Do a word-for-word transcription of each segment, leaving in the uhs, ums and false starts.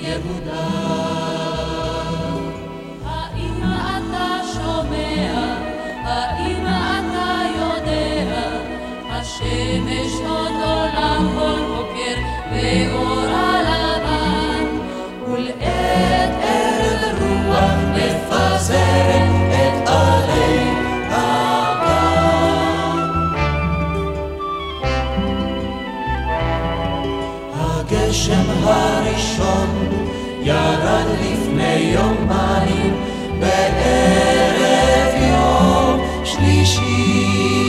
יהודה. האם אתה שומע? האם אתה יודע? השמש עוד עולה כל בוקר באורה לבן, ולעת ערב רוח מפזרת את עלי הגן. הגשם הראשון ירד לפני יומיים בערב יום שלישי,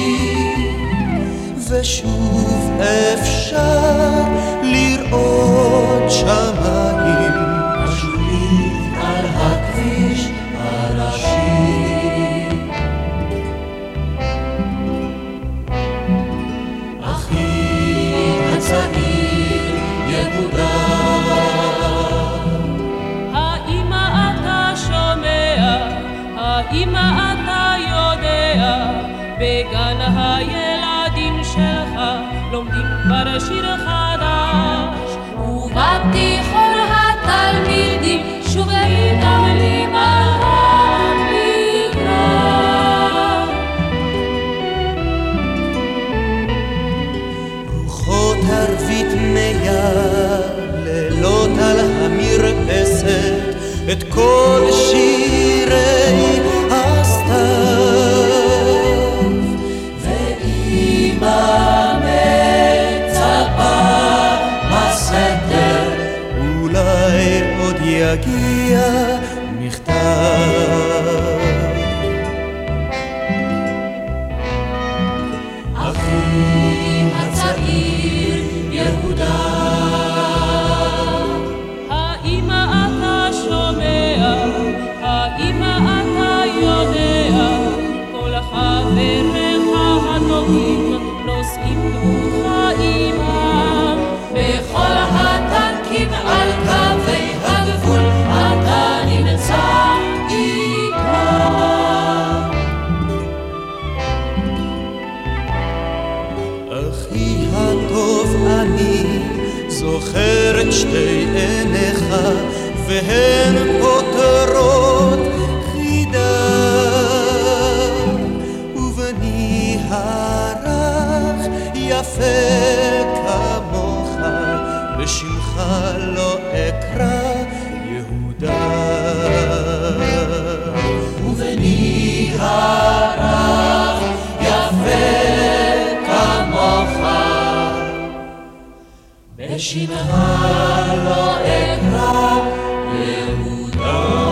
ושוב אפשר לראות שמיים משולים על הכביש הראשי. אחי הצעיר יהודה, האם אתה שומע? האם אתה יודע? בגן הילדים שלך לומדים כבר שיר חדש, ובתיכון התלמידים שוב מתעמלים על המגרש. רוחות ערבית מייללות על המרפסת את כל שירי הסתיו, ואמא מצפה בסתר, אולי עוד יגיע מכתב. אחי הצעיר יהודה, האם אתה שומע? האם אתה יודע? כל חבריך הטובים נושאים גבוך עמם, בכל הטנקים על קווי הגבול אתה נמצא איתם. אחי הטוב, אני זוכר את שתי עיניך והן פותרות חידה, ובני הרך יפה כמוך בשמך לא אקרא יהודה. ובני הרך יפה כמוך בשמך לא אקרא יהודה.